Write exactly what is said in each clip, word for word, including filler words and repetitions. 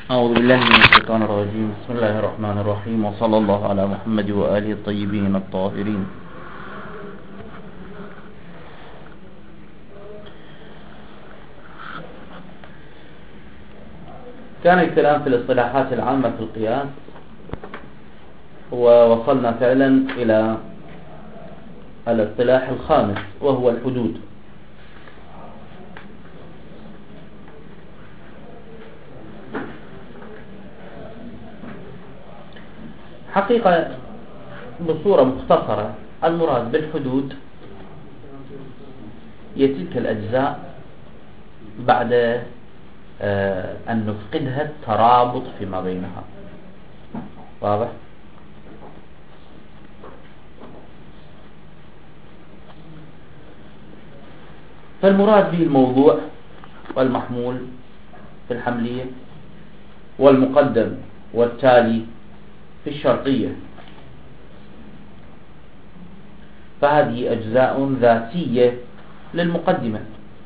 أعوذ بالله من الشيطان الرجيم. بسم الله الرحمن الرحيم، وصلى الله على محمد وآله الطيبين الطاهرين. كان الكلام في الاصطلاحات العامة في القياس، ووصلنا فعلا إلى الاصطلاح الخامس وهو الحدود. حقيقة بصورة مختصرة المراد بالحدود هي تلك الأجزاء بعد أن نفقدها الترابط فيما بينها. واضح؟ فالمراد به الموضوع والمحمول في الحملية، والمقدم والتالي في الشرطية. فهذه أجزاء ذاتية للمقدمة.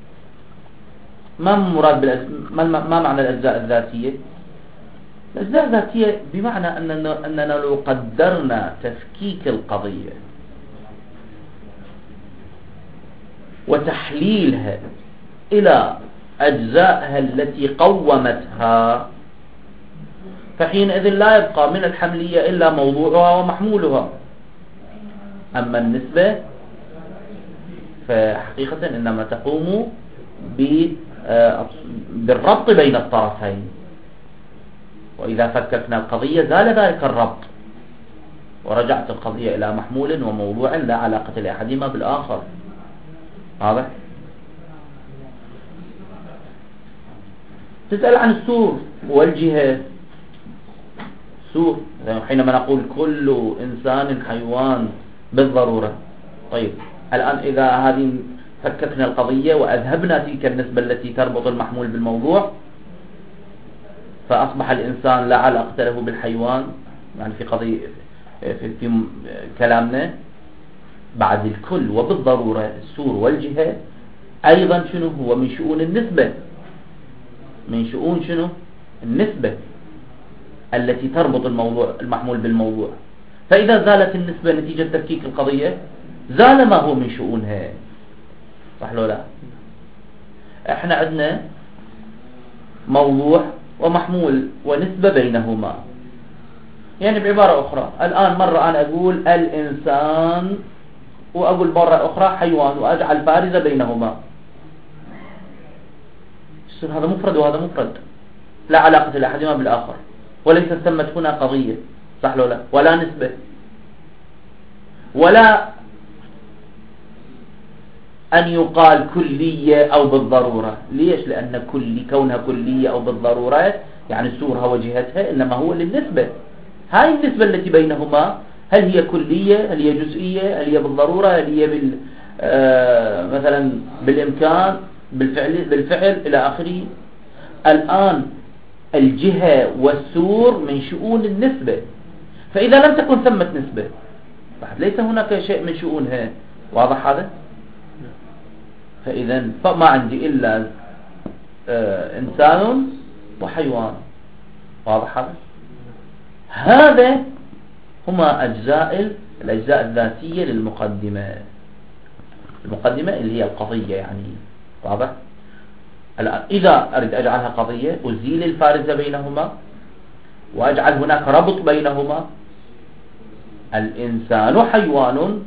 ما مراد بالأز... ما... ما معنى الأجزاء الذاتية؟ الأجزاء الذاتية بمعنى أننا, أننا لو قدرنا تفكيك القضية وتحليلها إلى أجزائها التي قومتها، فحينئذ لا يبقى من الحملية إلا موضوعها ومحمولها. أما النسبة فحقيقة إنما تقوم بالربط بين الطرفين، وإذا فككنا القضية زال ذلك الربط ورجعت القضية إلى محمول وموضوع لا علاقة لأحدهما بالآخر. واضح؟ تسأل عن السور والجهة. سور حينما نقول كل إنسان حيوان بالضرورة. طيب الآن إذا هذه فككنا القضية وأذهبنا تلك النسبة التي تربط المحمول بالموضوع، فأصبح الإنسان لا علاقة له بالحيوان، يعني في قضية في, في كلامنا بعد الكل وبالضرورة السور والجهة أيضا شنو هو من شؤون النسبة، من شؤون شنو النسبة التي تربط الموضوع المحمول بالموضوع. فإذا زالت النسبة نتيجة تفكيك القضية زال ما هو من شؤونها. صح لو لا؟ احنا عندنا موضوع ومحمول ونسبة بينهما. يعني بعبارة أخرى، الآن مرة أنا أقول الإنسان وأقول مرة أخرى حيوان وأجعل بارزة بينهما، هذا مفرد وهذا مفرد لا علاقة لأحدهما بالآخر، وليس ثمة هنا قضية. صح لو لا؟ ولا نسبة ولا أن يقال كلية أو بالضرورة. ليش؟ لأن كل كونها كلية أو بالضرورة يعني سورها وجهتها إنما هو للنسبة. هاي النسبة التي بينهما هل هي كلية، هل هي جزئية، هل هي بالضرورة، هل هي بال آه مثلا بالإمكان، بالفعل بالفعل إلى آخره. الآن الجهة والسور من شؤون النسبة، فإذا لم تكن ثمة نسبة ليس هناك شيء من شؤونها. واضح هذا؟ فإذا فما عندي إلا آه إنسان وحيوان. واضح هذا؟ هذا هما أجزاء الأجزاء الذاتية للمقدمة. المقدمة اللي هي القضية يعني. واضح؟ الآن إذا أريد أجعلها قضية أزيل الفارزة بينهما وأجعل هناك ربط بينهما. الإنسان حيوان،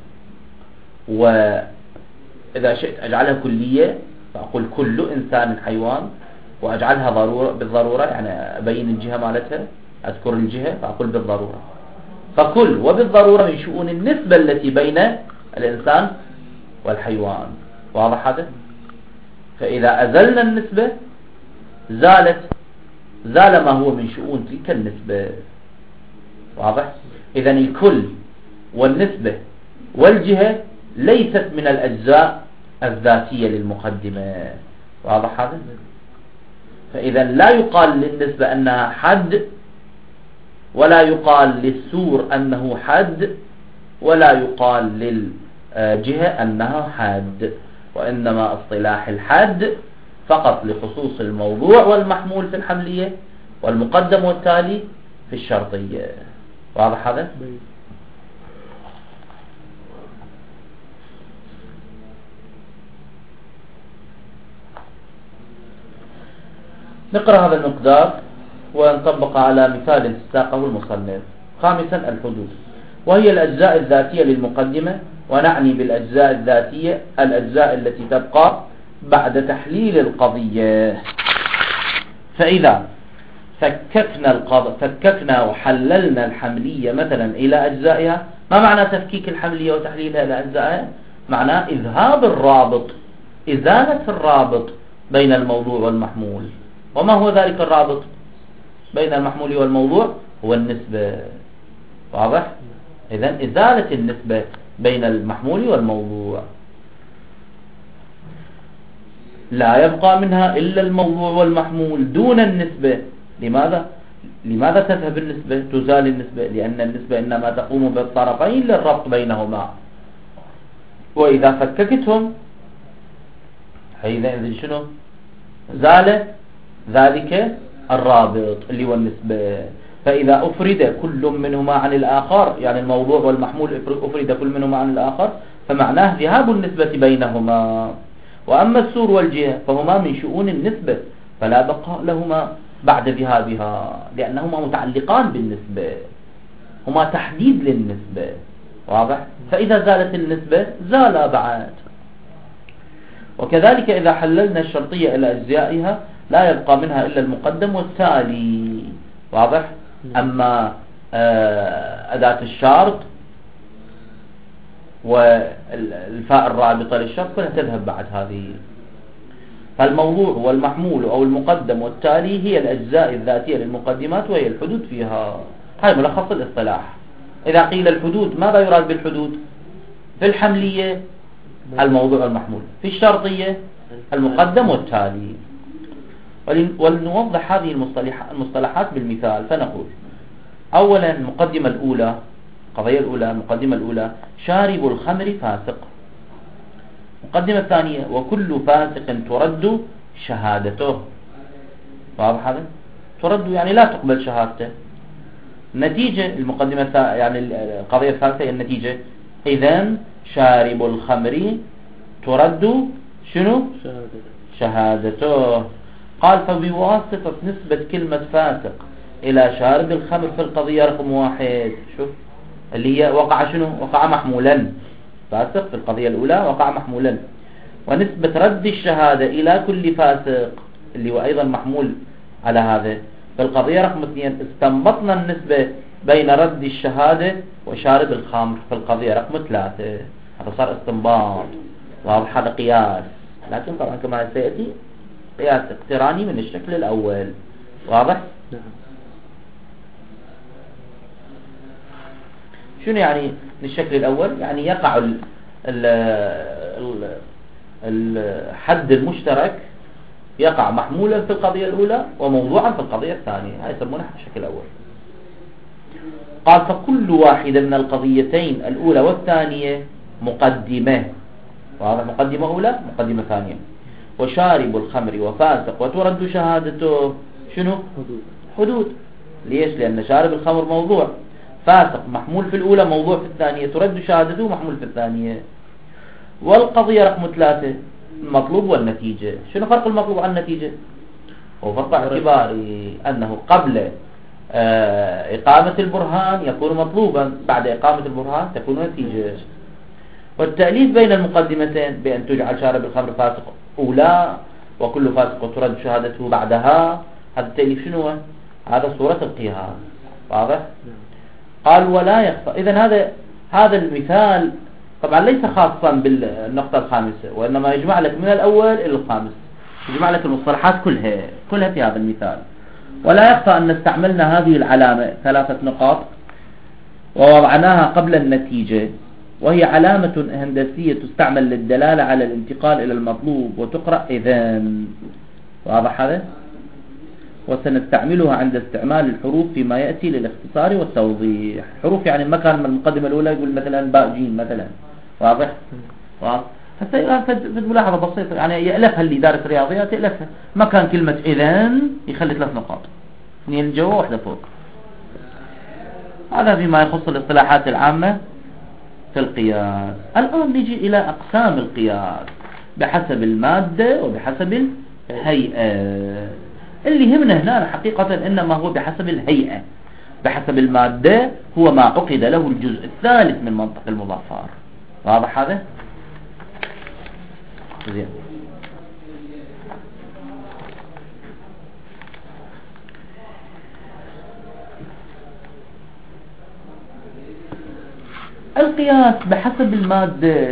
وإذا شئت أجعلها كلية فأقول كل إنسان حيوان، وأجعلها ضرورة بالضرورة يعني أبين الجهة مالتها، أذكر الجهة فأقول بالضرورة. فكل وبالضرورة من شؤون النسبة التي بين الإنسان والحيوان. واضح هذا؟ فإذا أزلنا النسبة زالت زال ما هو من شؤون تلك النسبة. واضح؟ إذن الكل والنسبة والجهة ليست من الأجزاء الذاتية للمقدمة. واضح هذا؟ فإذا لا يقال للنسبة أنها حد، ولا يقال للسور أنه حد، ولا يقال للجهة أنها حد، وإنما اصطلاح الحد فقط لخصوص الموضوع والمحمول في الحملية، والمقدم والتالي في الشرطية. واضح هذا؟ نقرأ هذا المقدار ونطبق على مثال استاقه المصنف. خامسا الحدود، وهي الأجزاء الذاتية للمقدمة، ونعني بالأجزاء الذاتية الأجزاء التي تبقى بعد تحليل القضية. فإذا فككنا القض... فككنا وحللنا الحملية مثلا إلى أجزائها. ما معنى تفكيك الحملية وتحليلها إلى أجزائها؟ معناه إذهاب الرابط، إزالة الرابط بين الموضوع والمحمول. وما هو ذلك الرابط بين المحمول والموضوع؟ هو النسبة. واضح؟ إذن إزالة النسبة بين المحمول والموضوع، لا يبقى منها إلا الموضوع والمحمول دون النسبة. لماذا؟ لماذا تذهب النسبة؟ تزال النسبة لأن النسبة إنما تقوم بالطرفين للربط بينهما، وإذا فككتهم حينئذ شنو؟ زال ذلك الرابط اللي هو النسبة. فإذا أفرد كل منهما عن الآخر، يعني الموضوع والمحمول أفرد كل منهما عن الآخر، فمعناه ذهاب النسبة بينهما. وأما السور والجهة فهما من شؤون النسبة، فلا بقاء لهما بعد ذهابها، لأنهما متعلقان بالنسبة، هما تحديد للنسبة. واضح؟ فإذا زالت النسبة زال بعد. وكذلك إذا حللنا الشرطية إلى أجزائها لا يبقى منها إلا المقدم والتالي. واضح؟ أما أداة الشرط والفاء الرابطة للشرط كلها تذهب بعد هذه. فالموضوع والمحمول أو المقدم والتالي هي الأجزاء الذاتية للمقدمات، وهي الحدود فيها. هاي ملخص الاصطلاح. إذا قيل الحدود ماذا يراد بالحدود؟ في الحملية الموضوع والمحمول، في الشرطية المقدم والتالي. ولنوضح هذه المصطلحات بالمثال. فنقول أولا المقدمة الأولى، القضية الأولى، المقدمة الأولى شارب الخمر فاسق. المقدمة الثانية وكل فاسق ترد شهادته. واضح هذا؟ ترد يعني لا تقبل شهادته. النتيجة المقدمة يعني القضية الثالثة هي النتيجة. إذن شارب الخمر ترد شنو؟ شهادته. قال فبواسطة نسبة كلمة فاسق إلى شارب الخمر في القضية رقم واحد، شوف اللي هي وقع شنو؟ وقع محمولا. فاسق في القضية الأولى وقع محمولا. ونسبة رد الشهادة إلى كل فاسق اللي هو أيضا محمول على هذا في القضية رقم اثنين. استنبطنا النسبة بين رد الشهادة وشارب الخمر في القضية رقم ثلاثة. هذا صار استنباط. واضح؟ هذا قياس، لكن طبعا كما سيأتي قياس اقتراني من الشكل الأول. واضح؟ نعم. شنو يعني من الشكل الأول؟ يعني يقع ال ال ال الحد المشترك يقع محمولا في القضية الأولى وموضوعا في القضية الثانية. هاي يسمونها الشكل الأول. قال فكل واحدة من القضيتين الأولى والثانية مقدمة. وهذا مقدمة أولى مقدمة ثانية. وشارب الخمر وفاسق وترد شهادته شنو؟ حدود. حدود. ليش؟ لأن شارب الخمر موضوع، فاسق محمول في الأولى موضوع في الثانية، ترد شهادته محمول في الثانية. والقضية رقم ثلاثة المطلوب والنتيجة. شنو فرق المطلوب عن النتيجة؟ هو فرق اعتباري أنه قبل آه إقامة البرهان يكون مطلوبا، بعد إقامة البرهان تكون نتيجة. والتأليف بين المقدمتين بأن تجعل شارب الخمر فاسق أولى وكل فاسق ترد شهادته بعدها، هذا التأليف شنو؟ هذا صورة القياس. واضح؟ قال ولا يخفى. إذن هذا هذا المثال طبعا ليس خاصا بالنقطة الخامسة، وإنما يجمع لك من الأول إلى الخامس، يجمع لك المصطلحات كلها كلها في هذا المثال. ولا يخفى أن استعملنا هذه العلامة ثلاثة نقاط ووضعناها قبل النتيجة، وهي علامة هندسية تستعمل للدلالة على الانتقال إلى المطلوب وتقرأ إذن. واضح هذا؟ وسنستعملها عند استعمال الحروف فيما يأتي للاختصار والتوضيح. حروف يعني مكان من المقدمة الأولى يقول مثلا باء جيم مثلا. واضح؟ واضح؟ هسه في ملاحظة بسيطة يعني يألفها اللي دارس رياضيات يألفها. مكان كلمة إذن يخلي ثلاث نقاط. اثنين جوا واحدة فوق. هذا فيما يخص الاصطلاحات العامة في القياس. الآن نجي إلى أقسام القياس بحسب المادة وبحسب الهيئة. اللي يهمنا هنا حقيقة إنما هو بحسب الهيئة. بحسب المادة هو ما عقد له الجزء الثالث من منطق المضافات. واضح هذا؟ زين. القياس بحسب المادة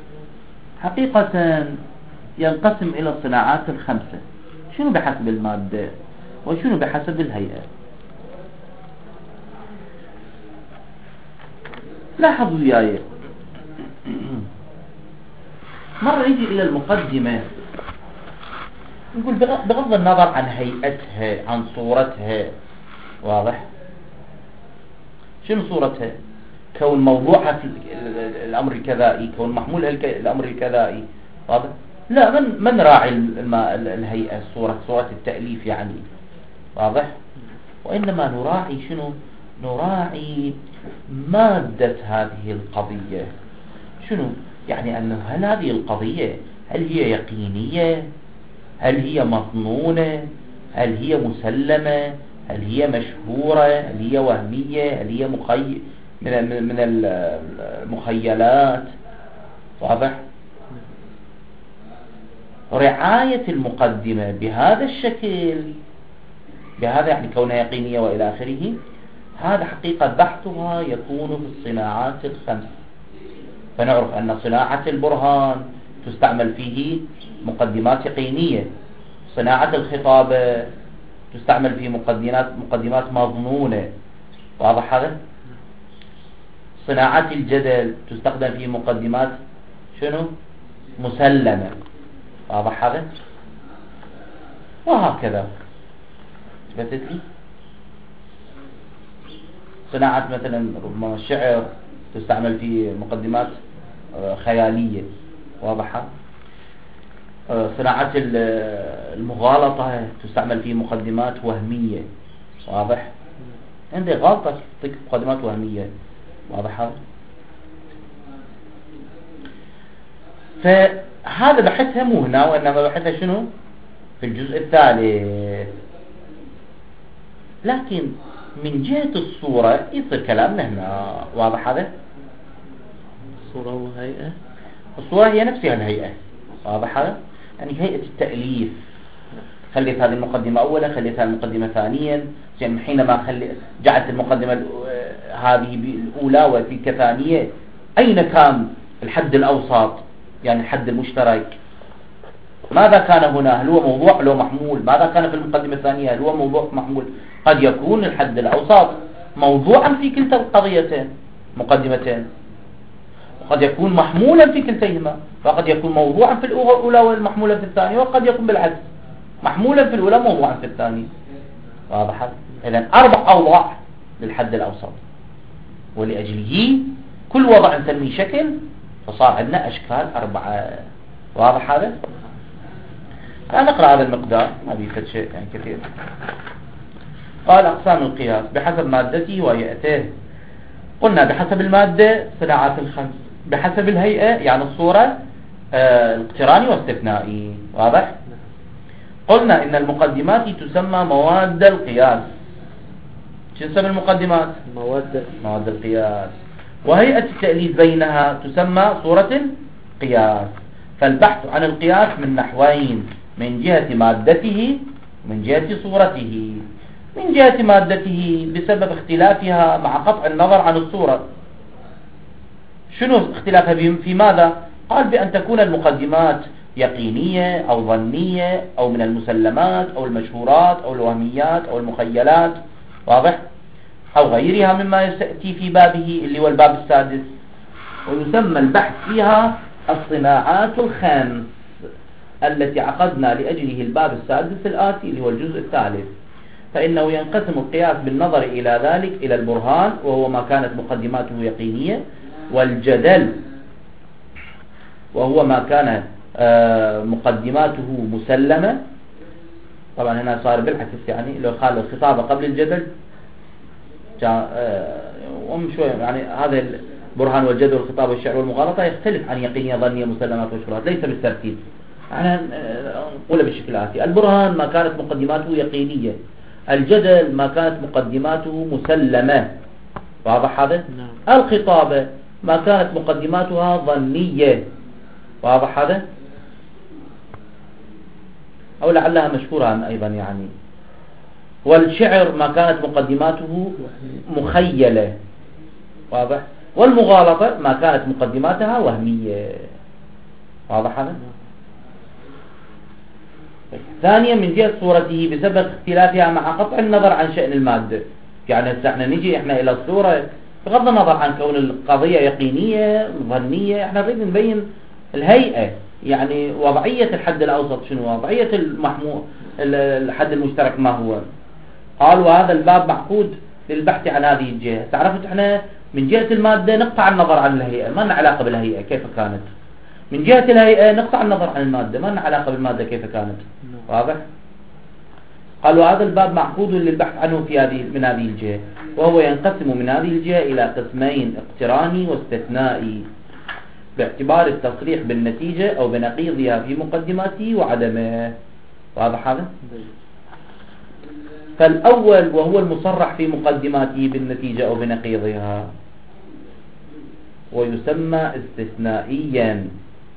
حقيقة ينقسم إلى الصناعات الخمسة. شنو بحسب المادة وشنو بحسب الهيئة؟ لاحظوا وياي، مرة يجي إلى المقدمة نقول بغض النظر عن هيئتها عن صورتها. واضح؟ شنو صورتها؟ كون موضوعها في الأمر الكذائي، كون محمولها الأمر الكذائي. واضح؟ لا، من من راعي الهيئة، صورة صورة التأليف يعني. واضح؟ وإنما نراعي شنو؟ نراعي مادة هذه القضية. شنو؟ يعني أنه هل هذه القضية هل هي يقينية؟ هل هي مظنونة؟ هل هي مسلمة؟ هل هي مشهورة؟ هل هي وهمية؟ هل هي مخي من من المخيلات؟ واضح؟ رعاية المقدمة بهذا الشكل، بهذا يعني كونها يقينية وإلى آخره، هذا حقيقة بحثها يكون في الصناعات الخمس. فنعرف أن صناعة البرهان تستعمل فيه مقدمات يقينية، صناعة الخطابة تستعمل فيه مقدمات مقدمات مظنونة. واضح هذا؟ صناعة الجدل تستخدم فيه مقدمات شنو؟ مسلمة. واضح هذا؟ وهكذا. ثبتت لي؟ صناعة مثلا ربما الشعر تستعمل في مقدمات خيالية. واضحة؟ صناعة المغالطة تستعمل في مقدمات وهمية. واضح؟ عندي غلطة في مقدمات وهمية. واضح هذا؟ فهذا بحثها مو هنا، وإنما بحثها شنو؟ في الجزء الثالث. لكن من جهة الصورة يصير كلامنا هنا. واضح هذا؟ الصورة وهيئة. الصورة هي نفسها الهيئة. واضح هذا؟ يعني هيئة التأليف. خليت هذه المقدمة أولا، خليت هذه المقدمة ثانيا. يعني حينما خلي جعلت المقدمة هذه الأولى وتلك ثانية، أين كان الحد الأوسط؟ يعني الحد المشترك ماذا كان هنا؟ هل هو موضوع هل هو محمول؟ ماذا كان في المقدمة الثانية؟ هل هو موضوع محمول؟ قد يكون الحد الأوسط موضوعا في كلتا القضيتين مقدمتين، وقد يكون محمولا في كلتيهما، وقد يكون موضوعا في الأولى والمحمولا في الثانية، وقد يكون بالعكس محمولا في الأولى موضوعا في الثانية. واضح؟ إذن أربع أوضاع للحد الأوسط، ولأجله كل وضع نسميه شكل، فصار عندنا أشكال أربعة. واضح هذا؟ الآن نقرأ هذا المقدار، ما بيفت شيء يعني كثير. قال أقسام القياس بحسب مادته وهيئته. قلنا بحسب المادة صناعات الخمس، بحسب الهيئة يعني الصورة آه الاقتراني واستثنائي. واضح؟ قلنا إن المقدمات تسمى مواد القياس. شو اسم المقدمات؟ مواد مواد القياس. وهيئة التأليف بينها تسمى صورة القياس. فالبحث عن القياس من نحوين، من جهة مادته ومن جهة صورته. من جهة مادته بسبب اختلافها مع قطع النظر عن الصورة. شنو اختلافها في ماذا؟ قال بأن تكون المقدمات يقينية أو ظنية أو من المسلمات أو المشهورات أو الوهميات أو المخيلات. واضح؟ أو غيرها مما يأتي في بابه اللي هو الباب السادس. ويسمى البحث فيها الصناعات الخمس التي عقدنا لأجله الباب السادس الآتي اللي هو الجزء الثالث. فإنه ينقسم القياس بالنظر إلى ذلك إلى البرهان وهو ما كانت مقدماته يقينية، والجدل وهو ما كان مقدماته مسلمة، طبعا هنا صار بالعكس، يعني لو قال الخطابة قبل الجدل جاء أم شوية، يعني هذا البرهان والجدل والخطاب والشعر والمغالطة يختلف عن يقينية ظنية مسلمات وشبهات، ليس بالترتيب. احنا نقول بالشكل الآتي: البرهان ما كانت مقدماته يقينية، الجدل ما كانت مقدماته مسلمة. واضح هذا؟ نعم. الخطابة ما كانت مقدماتها ظنية. واضح هذا؟ أو لعلها مشهورة أيضا يعني. والشعر ما كانت مقدماته مخيلة. واضح؟ والمغالطة ما كانت مقدماتها وهمية. واضح هذا؟ ثانيا من جهة صورته بسبب اختلافها مع قطع النظر عن شأن المادة. يعني هسه احنا نجي احنا الى الصورة بغض النظر عن كون القضية يقينية ظنية، احنا نريد نبين الهيئة، يعني وضعية الحد الاوسط شنو، وضعية المحمول الحد المشترك ما هو. قال وهذا الباب معقود للبحث عن هذه الجهة. تعرفت احنا من جهة المادة نقطع النظر عن الهيئة، ما لنا علاقة بالهيئة كيف كانت. من جهة الهيئة نقطع النظر عن المادة، ما لنا علاقة بالمادة كيف كانت. واضح؟ قالوا هذا الباب معقود للبحث عنه في هذه من هذه الجهة، وهو ينقسم من هذه الجهة إلى قسمين: اقتراني واستثنائي، باعتبار التصريح بالنتيجة أو بنقيضها في مقدماته وعدمه. واضح هذا؟ فالأول وهو المصرح في مقدماته بالنتيجة أو بنقيضها ويسمى استثنائيا.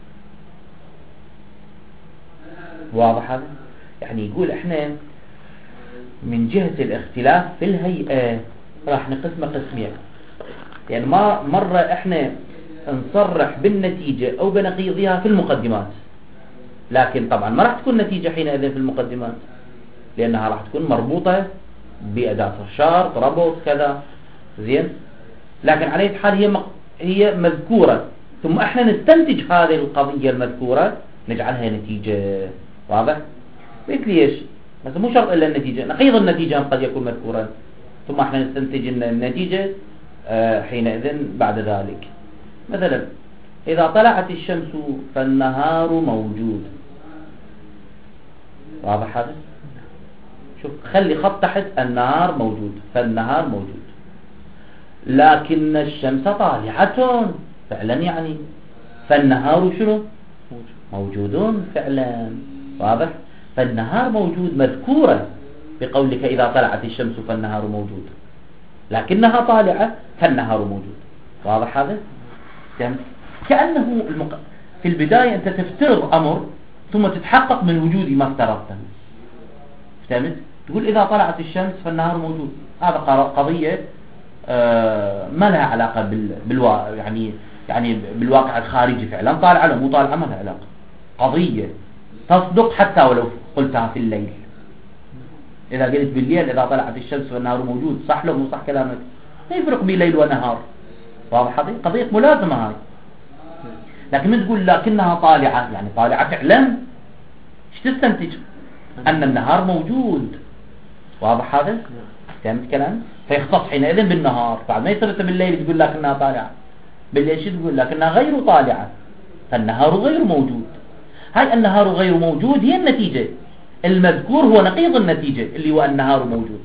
واضح هذا؟ يعني يقول احنا من جهة الاختلاف في الهيئة راح نقسمه قسمين، يعني ما مرة احنا نصرح بالنتيجة او بنقيضها في المقدمات، لكن طبعا ما راح تكون نتيجة حينئذ في المقدمات لانها راح تكون مربوطة بأداة الشرط ربط كذا، زين. لكن على أي حال هي هي مذكورة، ثم احنا نستنتج هذه القضية المذكورة نجعلها نتيجة. واضح؟ قلت ليش؟ بس مو شرط إلا النتيجة، نقيض النتيجة قد يكون مذكورا، ثم احنا نستنتج ان النتيجة اه حينئذ بعد ذلك. مثلا إذا طلعت الشمس فالنهار موجود. واضح هذا؟ شوف خلي خط تحت النهار موجود، فالنهار موجود، لكن الشمس طالعة فعلا، يعني فالنهار شنو؟ موجود فعلا. واضح؟ فالنهار موجود مذكورة بقولك إذا طلعت الشمس فالنهار موجود، لكنها طالعة فالنهار موجود. واضح هذا؟ كأنه المق... في البداية أنت تفترض أمر ثم تتحقق من وجود ما افترضته. فهمت؟ تقول إذا طلعت الشمس فالنهار موجود، هذا قضية آه ما لها علاقة بال... بالوا... يعني يعني بالواقع الخارجي، فعلا طالعة ولا مو طالعة ما لها علاقة. قضية تصدق حتى ولو قلتها في الليل. إذا قلت بالليل إذا طلعت الشمس فالنهار موجود، صح لو مو صح كلامك؟ لا يفرق بين ليل ونهار. واضح هذه قضية ملازمة هاي. لكن من تقول لكنها طالعة، يعني طالعة فعلا، ايش تستنتج؟ أن النهار موجود. واضح هذا؟ فهمت كلام؟ فيختص حينئذ بالنهار، بعد ما يصير بالليل تقول لكنها طالعة، بالليل شو تقول؟ لكنها غير طالعة، فالنهار غير موجود. هاي النهار غير موجود هي النتيجة، المذكور هو نقيض النتيجة اللي هو النهار موجود.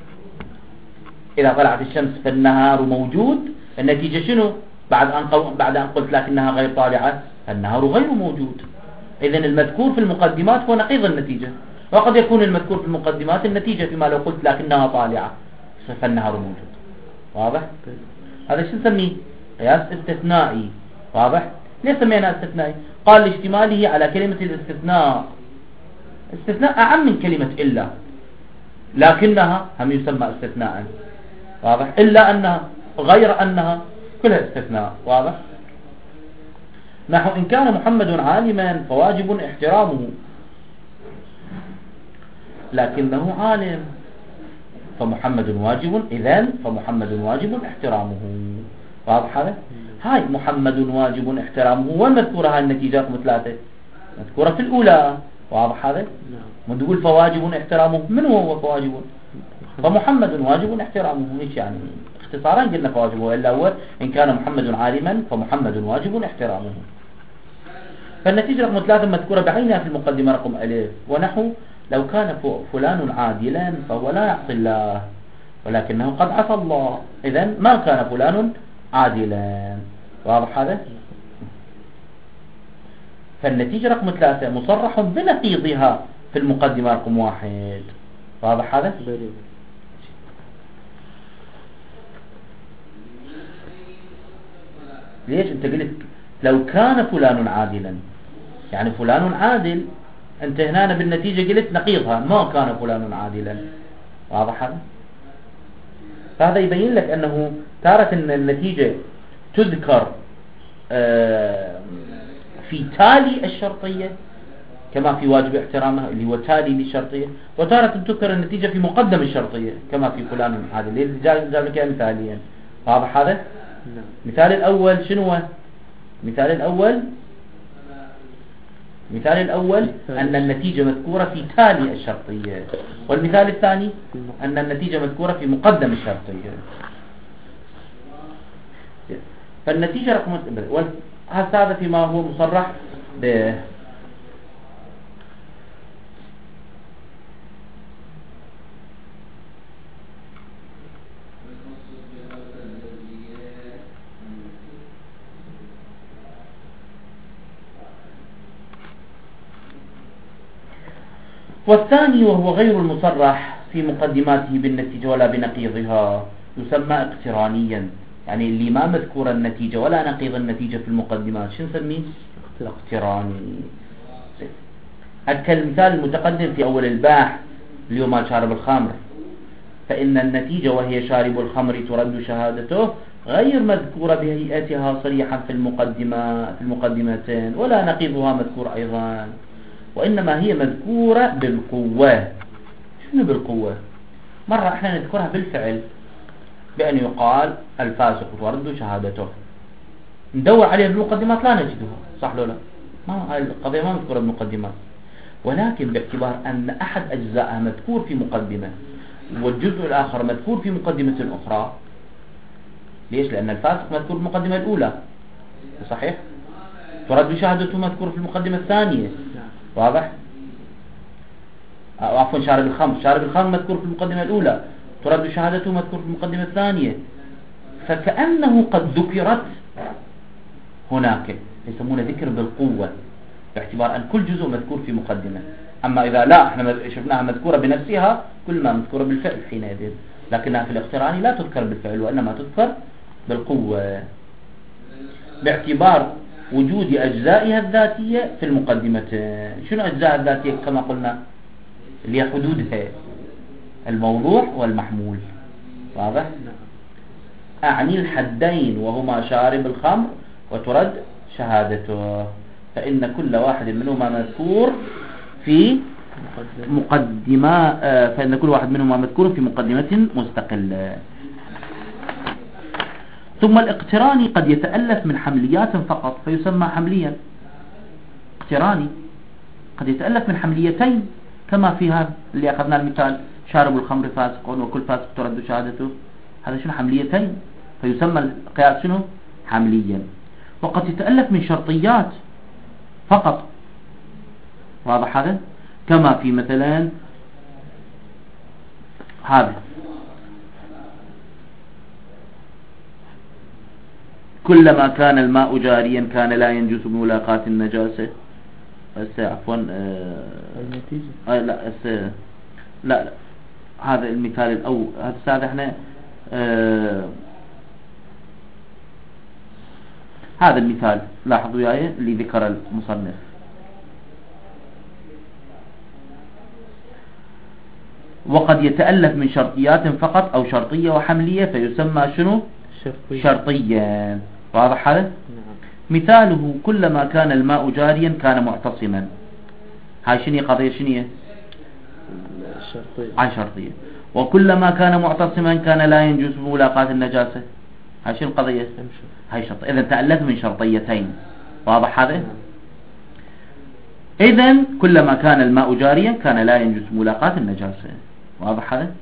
إذا طلعت الشمس فالنهار موجود، النتيجة شنو؟ بعد أن بعد أن قلت لكنها غير طالعة، النهار غير موجود. إذن المذكور في المقدمات هو نقيض النتيجة، وقد يكون المذكور في المقدمات النتيجة فيما لو قلت لكنها طالعة فالنهار موجود. واضح؟ هذا شو نسميه؟ قياس استثنائي. واضح؟ ليش سميناه استثنائي؟ قال لاشتماله على كلمة الاستثناء. استثناء أعم من كلمة إلا، لكنها هم يسمى استثناء. واضح؟ إلا أنها غير أنها كلها استثناء. واضح؟ نحو إن كان محمد عالما فواجب احترامه، لكنه عالم فمحمد واجب، إذن فمحمد واجب احترامه. واضح هذا؟ هاي محمد واجب احترامه، والمذكورة هاي النتيجة رقم ثلاثة مذكورة في الأولى. واضح هذا؟ من تقول فواجب احترامه، من هو فواجب؟ فمحمد واجب احترامه. ايش يعني؟ اختصارا قلنا فواجب، وإلا هو إن كان محمد عالما فمحمد واجب احترامه. فالنتيجة رقم ثلاثة مذكورة بعينها في المقدمة رقم ألف. ونحو لو كان فلان عادلا فهو لا يعصي الله، ولكنه قد عصى الله، إذن ما كان فلان عادلا. واضح هذا؟ فالنتيجة رقم ثلاثة مصرح بنقيضها في المقدمة رقم واحد. واضح هذا؟ ليش انت قلت لو كان فلان عادلا، يعني فلان عادل، انت هنا بالنتيجة قلت نقيضها ما كان فلان عادلا. واضح هذا؟ فهذا يبين لك أنه تارة أن النتيجة تذكر في تالي الشرطية كما في واجب احترامها اللي هو تالي للشرطية، وتارة تذكر النتيجة في مقدم الشرطية كما في فلان عادل. جاب لك مثاليا. واضح هذا؟ مثال الأول شنو هو؟ مثال الأول المثال الأول أن النتيجة مذكورة في تالي الشرطية، والمثال الثاني أن النتيجة مذكورة في مقدم الشرطية. فالنتيجة رقم هذا فيما هو مصرح به. والثاني وهو غير المصرح في مقدماته بالنتيجة ولا بنقيضها يسمى اقترانيا، يعني اللي ما مذكور النتيجة ولا نقيض النتيجة في المقدمات شو نسميه؟ اقتراني. كالمثال المتقدم في أول الباح اليوم شارب الخمر، فإن النتيجة وهي شارب الخمر ترد شهادته غير مذكورة بهيئتها صريحا في المقدمة في المقدمتين ولا نقيضها مذكور أيضا، وإنما هي مذكورة بالقوة. شنو بالقوة؟ مرة احنا نذكرها بالفعل بأن يقال الفاسق ترد شهادته، ندور عليها بالمقدمات لا نجدها، صح لو لا؟ ما القضية ما مذكورة بالمقدمات، ولكن باعتبار أن أحد أجزائها مذكور في مقدمة والجزء الآخر مذكور في مقدمة أخرى. ليش؟ لأن الفاسق مذكور في المقدمة الأولى، صحيح؟ ترد شهادته مذكور في المقدمة الثانية. واضح؟ عفوا شارب الخمر، شارب الخمر مذكور في المقدمة الأولى، ترد شهادته مذكور في المقدمة الثانية، فكأنه قد ذكرت هناك، يسمونه ذكر بالقوة باعتبار أن كل جزء مذكور في مقدمة. أما إذا لا احنا شفناها مذكورة بنفسها كل ما مذكورة بالفعل حينئذ، لكنها في الاقتران لا تذكر بالفعل وإنما تذكر بالقوة باعتبار وجود أجزائها الذاتية في المقدمة. شنو أجزاء الذاتية كما قلنا؟ اللي هي حدودها الموضوع والمحمول. واضح؟ أعني الحدين وهما شارب الخمر وترد شهادته، فإن كل واحد منهما مذكور في مقدمة فإن كل واحد منهما مذكور في مقدمة مستقلة. ثم الاقتراني قد يتألف من حمليات فقط فيسمى حمليا. اقتراني قد يتألف من حمليتين كما في هذا اللي أخذنا المثال شارب الخمر فاسق وكل فاسق ترد شهادته، هذا شنو؟ حمليتين، فيسمى القياس شنو؟ حمليا. وقد يتألف من شرطيات فقط. واضح هذا؟ كما في مثلا هذا كلما كان الماء جاريا كان لا ينجس بملاقاة النجاسة. بس عفوا آه النتيجة آه لا بس لا لا هذا المثال الأول. هذا احنا آه هذا المثال لاحظوا وياي اللي ذكر المصنف. وقد يتألف من شرطيات فقط أو شرطية وحملية فيسمى شنو؟ شرطية. شرطيا. واضح هذا؟ نعم. مثاله كلما كان الماء جاريا كان معتصما. هاي شنو قضية شنو؟ شرطية. عن شرطية. وكلما كان معتصما كان لا ينجس بملاقاة النجاسة. هاي شنو القضية؟ هاي شرط. إذا تألف من شرطيتين. واضح هذا؟ نعم. إذن كلما كان الماء جاريا كان لا ينجس بملاقاة النجاسة. واضح هذا؟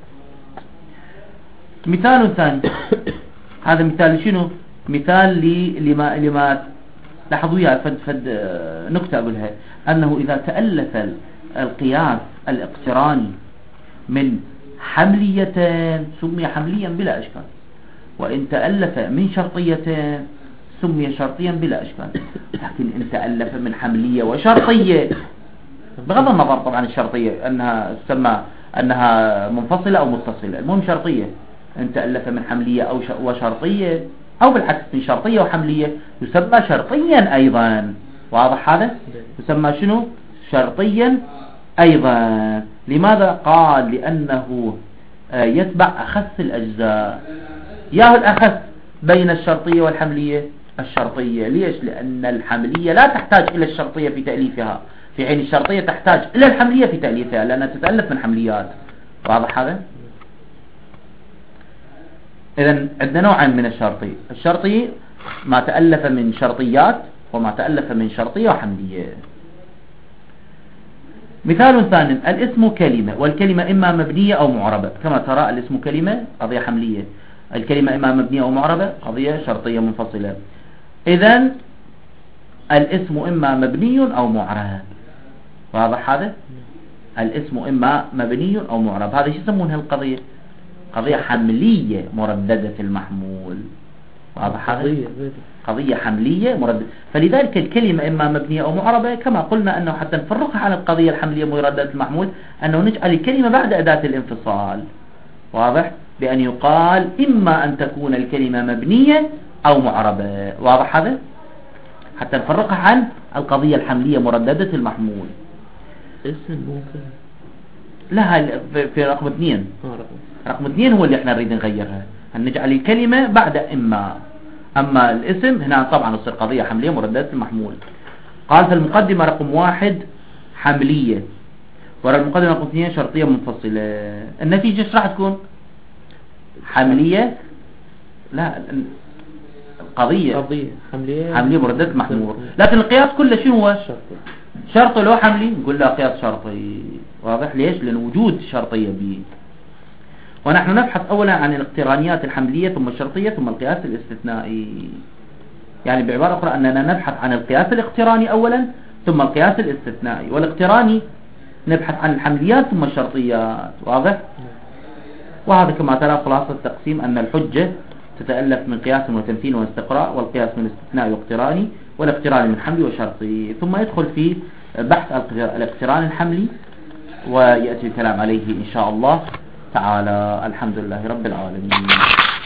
مثال ثاني. هذا مثال شنو؟ مثال لما لما لاحظوا يا فد فد نكتة أقولها أنه إذا تألف القياس الاقتراني من حمليتين سمي حمليا بلا إشكال، وإن تألف من شرطيتين سمي شرطيا بلا إشكال. لكن إن تألف من حملية وشرطية، بغض النظر طبعا الشرطية أنها تسمى أنها منفصلة أو متصلة، المهم شرطية، إن تألف من حملية أو وشرطية أو بالعكس من شرطية وحملية يسمى شرطيا أيضا. واضح هذا؟ يسمى شنو؟ شرطيا أيضا. لماذا؟ قال لأنه يتبع أخس الأجزاء. ياهو الأخس بين الشرطية والحملية الشرطية. ليش؟ لأن الحملية لا تحتاج إلى الشرطية في تأليفها، في حين الشرطية تحتاج إلى الحملية في تأليفها لأنها تتألف من حمليات. واضح هذا؟ إذن عندنا نوعين من الشرطي. الشرطي ما تألف من شرطيات وما تألف من شرطية وحملية. مثال ثاني، الاسم كلمة، والكلمة إما مبنية أو معربة. كما ترى الاسم كلمة قضية حملية، الكلمة إما مبنية أو معربة قضية شرطية منفصلة. إذن الاسم إما مبني أو معرب. واضح هذا؟ الاسم إما مبني أو معرب. هذا شو يسمونها القضية؟ قضية حملية مرددة المحمول. واضح هذا؟ قضية حملية مرددة. فلذلك الكلمة إما مبنية أو معربة كما قلنا أنه حتى نفرقها عن القضية الحملية مرددة المحمول أنه نجعل الكلمة بعد أداة الانفصال. واضح؟ بأن يقال إما أن تكون الكلمة مبنية أو معربة. واضح هذا؟ حتى نفرقها عن القضية الحملية مرددة المحمول. اسم ممكن لا، في رقم اثنين. رقم اثنين هو اللي احنا نريد نغيرها، أن نجعل الكلمة بعد إما. أما الاسم هنا طبعا تصير قضية حملية مرددة المحمول. قال فالمقدمة رقم واحد حملية، والمقدمة رقم اثنين شرطية منفصلة. النتيجة ايش راح تكون؟ حملية، لا قضية قضية حملية حملية مرددة المحمول. لكن القياس كله شنو هو؟ شرطي لو حملي نقول له قياس شرطي. واضح؟ ليش؟ لأن وجود شرطية به. ونحن نبحث أولا عن الاقترانيات الحملية ثم الشرطية ثم القياس الاستثنائي. يعني بعبارة أخرى أننا نبحث عن القياس الاقتراني أولا ثم القياس الاستثنائي. والاقتراني نبحث عن الحمليات ثم الشرطيات. واضح؟ وهذا كما ترى خلاصة التقسيم أن الحجة تتألف من قياس وتمثيل واستقراء، والقياس من استثناء واقتراني، والاقتران من حملي وشرطي. ثم يدخل في بحث الاقتران الحملي ويأتي الكلام عليه إن شاء الله تعالى. الحمد لله رب العالمين.